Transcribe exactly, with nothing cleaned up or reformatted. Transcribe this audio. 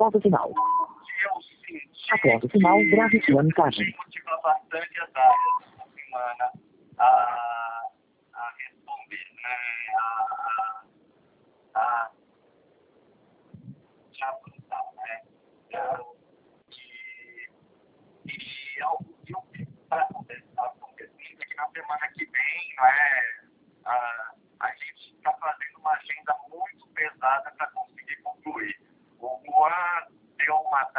Após o sinal. que eu senti Após o sinal, grave sua mensagem. que motiva bastante as áreas essa semana a, a responder, né? A, a, a te avançar, né? Então, e, e algo que eu vi que está acontecendo é que na semana que vem, não é? A, a gente está fazendo uma agenda muito pesada para conseguir concluir.